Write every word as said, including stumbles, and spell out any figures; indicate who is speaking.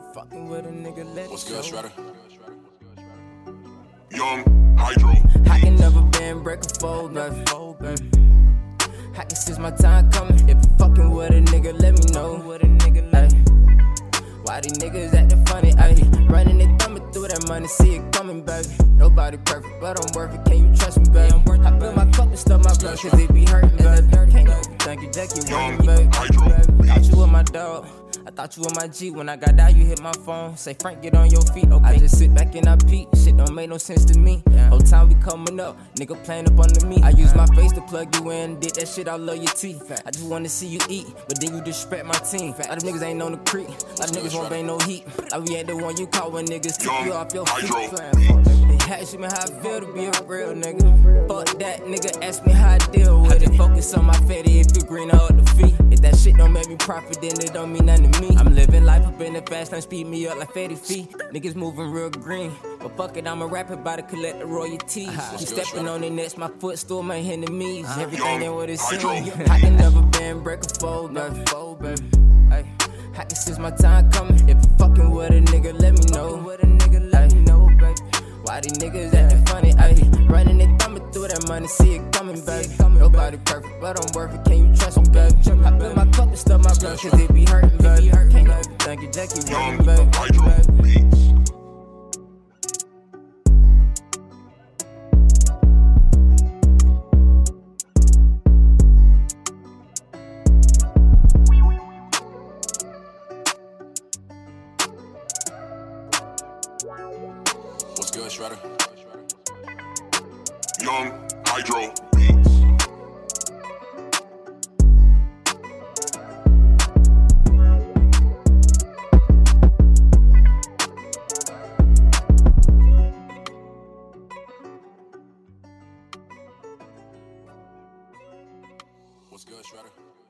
Speaker 1: Fucking with a nigga, let
Speaker 2: What's
Speaker 1: it
Speaker 2: good,
Speaker 1: show.
Speaker 2: Shredder?
Speaker 3: Young Hydro.
Speaker 1: I can never been break a fold, baby. I can sense my time coming. If you fucking with a nigga, let me know. Ay. Why these niggas acting funny? Ayy, running and thumbing through that money, see it coming, baby. Nobody perfect, but I'm worth it. Can you trust me, baby? I fill my cup and stuff my blood, cause it be hurting, baby. Can't go, thank you, Jackie, working, baby. Thought you were my dog. I thought you were my G. When I got down, you hit my phone. Say, Frank, get on your feet. Okay. I just sit back and I peep. Shit don't make no sense to me. Yeah. Whole time we coming up, nigga playing up under me. I use my face to plug you in. Did that shit, I love your teeth. I just wanna see you eat, but then you disrespect my team. A lot of niggas ain't on the creek. A lot of niggas won't bang no heat. Like we ain't the one you call when niggas took you off your feet. They ask me how I feel to be a real nigga. Fuck that nigga, ask me how I deal with it. Focus on my fatty if you green up the feet. If that shit don't make me profit, then it don't mean nothing to me. I'm living life up in the fast lane, speed me up like fatty feet. Niggas moving real green, but fuck it, I'm a rapper about to collect the royalties. Keep stepping on the necks, my footstool, my enemies. Everything ain't what it seems. I can never been break a fold, baby. Ay, I can sense my time coming. If you fucking with a nigga, let me know. Ay, why these niggas acting funny? Ayy, running and thumbing through that money, see it coming, baby. Nobody perfect, but I'm worth it. Can you trust me, baby? I fill my cup and stuff my blood, cause it be hurting, baby. Can't go, thank you, Jackie, working, baby.
Speaker 2: What's good, Shredder?
Speaker 3: Young Hydro.
Speaker 2: What's good, Shredder?